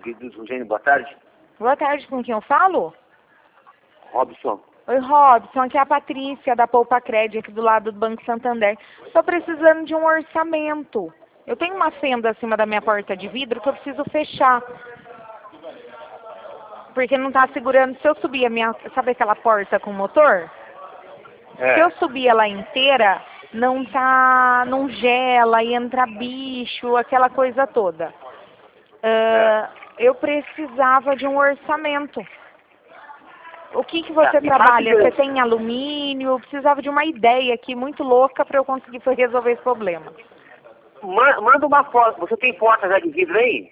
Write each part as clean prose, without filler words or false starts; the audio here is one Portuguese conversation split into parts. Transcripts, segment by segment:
Vidros, Rogênio, boa tarde. Boa tarde, com quem eu falo? Robson. Oi, Robson, aqui é a Patrícia, da Poupa Crédito, aqui do lado do Banco Santander. Estou precisando de um orçamento. Eu tenho uma fenda acima da minha porta de vidro que eu preciso fechar. Porque não está segurando. Se eu subir a minha... Sabe aquela porta com motor? Se eu subir ela inteira, não gela e entra bicho, aquela coisa toda. Eu precisava de um orçamento. O que você trabalha? Você tem alumínio? Eu precisava de uma ideia aqui muito louca para eu conseguir resolver esse problema. Manda uma foto. Você tem porta já de vidro aí?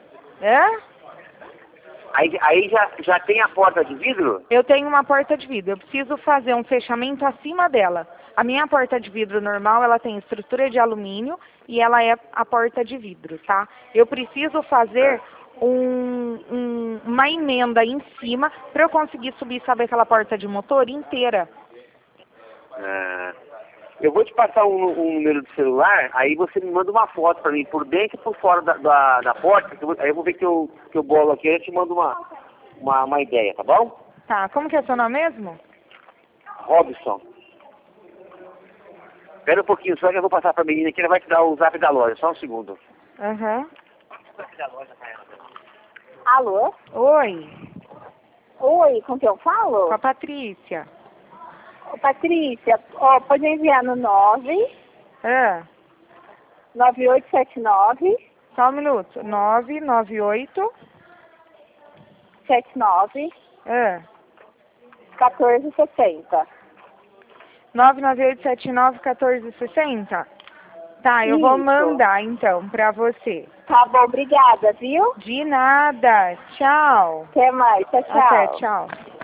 Aí já tem a porta de vidro? Eu tenho uma porta de vidro. Eu preciso fazer um fechamento acima dela. A minha porta de vidro normal, ela tem estrutura de alumínio e ela é a porta de vidro, tá? Eu preciso fazer uma emenda em cima para eu conseguir subir, sabe aquela porta de motor inteira. Eu vou te passar um número de celular, aí você me manda uma foto para mim, por dentro e por fora da porta, aí eu vou ver que eu bolo aqui, aí eu te mando uma ideia, tá bom? Tá, como que é seu nome mesmo? Robson. Espera um pouquinho só que eu vou passar para a menina que ela vai te dar o zap da loja, só um segundo. Alô? Oi. Oi, com quem eu falo? Com a Patrícia. Ô, Patrícia, pode enviar no 9879. Só um minuto. 998. 79. 1460. 998791460? Tá, eu vou mandar então pra você. Tá bom, obrigada, viu? De nada. Tchau. Até mais, tchau. Até, tchau.